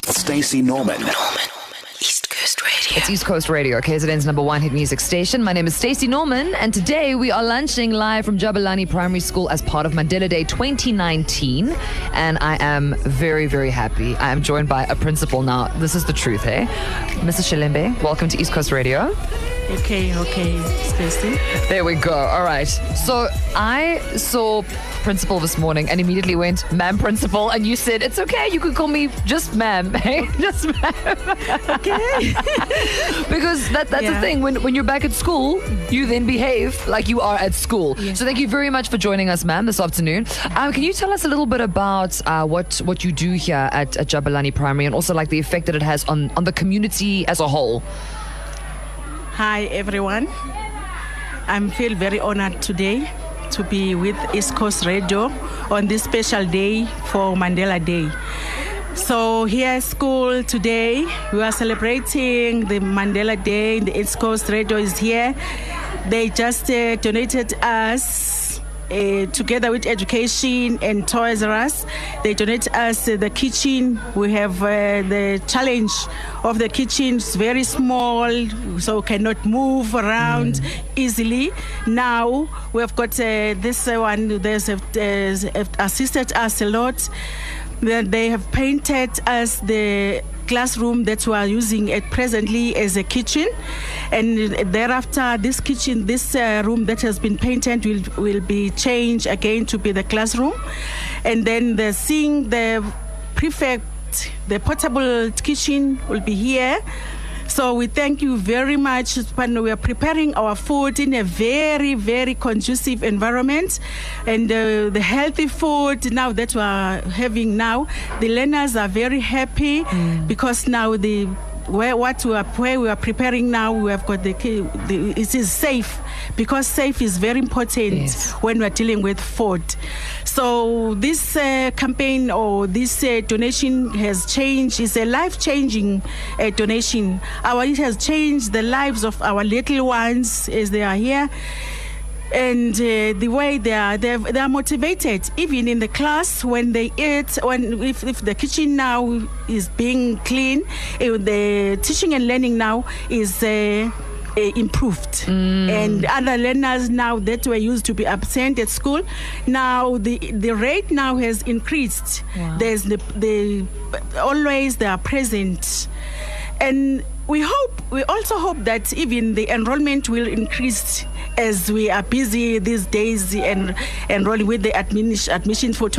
Stacey Norman. East Coast Radio. It's East Coast Radio, KZN's #1 hit music station. My name is Stacey Norman, and today we are lunching live from Jabulani Primary School as part of Mandela Day 2019. And I am very, very happy. I am joined by a principal now. This is the truth, eh? Mr. Shilembe, welcome to East Coast Radio. Okay, Stacey. There we go. All right. So I saw principal this morning and immediately went, ma'am, principal, and you said, it's okay, you could call me just ma'am. Just ma'am. Okay. Because that's the thing. When you're back at school, you then behave like you are at school. Yeah. So thank you very much for joining us, ma'am, this afternoon. Can you tell us a little bit about what you do here at Jabulani Primary, and also like the effect that it has on the community as a whole? Hi, everyone. I feel very honored today to be with East Coast Radio on this special day for Mandela Day. So here at school today, we are celebrating the Mandela Day. The East Coast Radio is here. They just donated us, together with education and Toys R Us, they donate us the kitchen. We have the challenge of the kitchen. It's very small, so cannot move around easily. Now we have got this one. There's assisted us a lot. They have painted us the classroom that we are using it presently as a kitchen, and thereafter this kitchen, this room that has been painted will be changed again to be the classroom. And then the sink, the prefect, the portable kitchen will be here. So we thank you very much. We are preparing our food in a very, very conducive environment, and the healthy food now that we are having now, the learners are very happy because now where we are preparing now, we have got it is safe, because safe is very important when we are dealing with food. So this campaign or this donation has changed. It's a life-changing donation. It has changed the lives of our little ones as they are here. And the way they are motivated, even in the class when they eat, if the kitchen now is being clean, the teaching and learning now is improved. And other learners now that were used to be absent at school, now the rate now has increased. Wow. There's always they are present, and we also hope that even the enrollment will increase as we are busy these days and enrolling with the admission for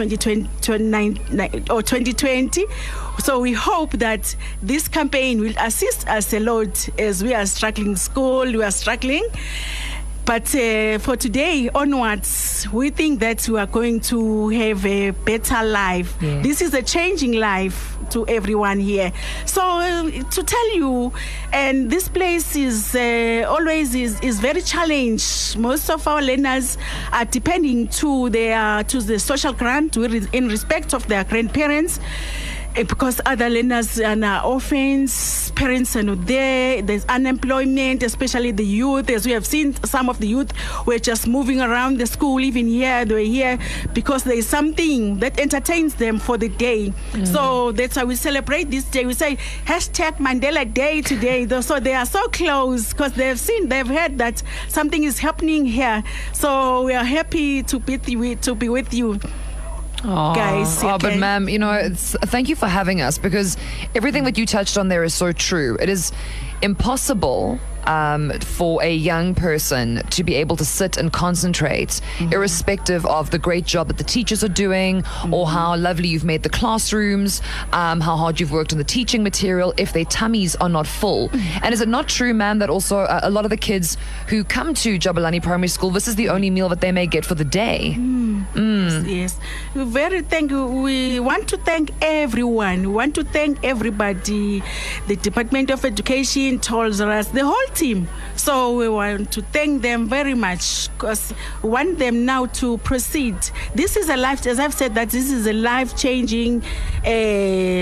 2020. So we hope that this campaign will assist us a lot as we are struggling school, we are struggling. But for today onwards, we think that we are going to have a better life. Yeah. This is a changing life to everyone here. So to tell you, and this place is always is very challenged. Most of our learners are depending to the social grant in respect of their grandparents. Because other learners are orphans, parents are not there, there's unemployment, especially the youth. As we have seen, some of the youth were just moving around the school, even here, they were here because there is something that entertains them for the day. So that's why we celebrate this day. We say #Mandela Day today. So they are so close because they've heard that something is happening here. So we are happy to be with you. Guys, but ma'am, thank you for having us, because everything that you touched on there is so true. It is impossible for a young person to be able to sit and concentrate, irrespective of the great job that the teachers are doing, or how lovely you've made the classrooms, how hard you've worked on the teaching material, if their tummies are not full. And is it not true, ma'am, that also a lot of the kids who come to Jabulani Primary School, this is the only meal that they may get for the day? Yes. We want to thank everyone. We want to thank everybody, the Department of Education, Toys R Us, the whole team. So we want to thank them very much, because we want them now to proceed. This is a life, as I've said, that this is a life-changing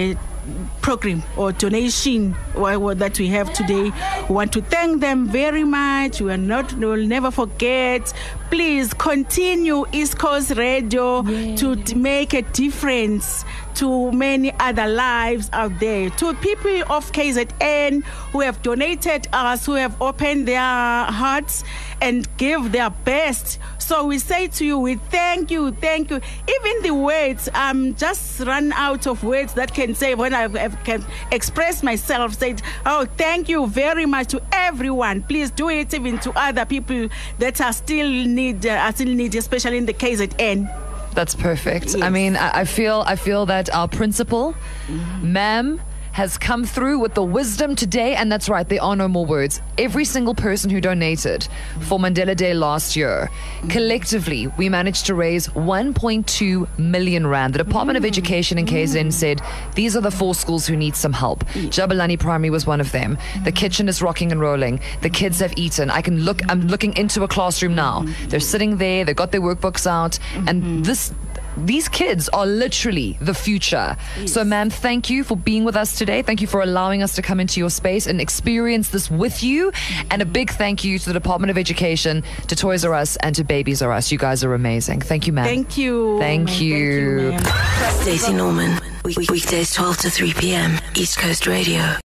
program or donation that we have today. We want to thank them very much. We will never forget. Please continue East Coast Radio to make a difference to many other lives out there. To people of KZN who have donated us, who have opened their hearts and give their best. So we say to you, we thank you. Even the words, just run out of words that can say when I can express myself, said, oh, thank you very much to everyone. Please do it even to other people that are still need, especially in the KZN. That's perfect. Yes. I mean, I feel that our principal, ma'am, has come through with the wisdom today, and that's right, there are no more words. Every single person who donated for Mandela Day last year, collectively, we managed to raise 1.2 million rand. The Department of Education in KZN said, these are the 4 schools who need some help. Jabulani Primary was one of them. The kitchen is rocking and rolling. The kids have eaten. I'm looking into a classroom now. They're sitting there, they've got their workbooks out, and these kids are literally the future. Yes. So, ma'am, thank you for being with us today. Thank you for allowing us to come into your space and experience this with you. And a big thank you to the Department of Education, to Toys R Us, and to Babies R Us. You guys are amazing. Thank you, ma'am. Thank you. Thank you. Stacey Norman. Weekdays 12 to 3 p.m. East Coast Radio.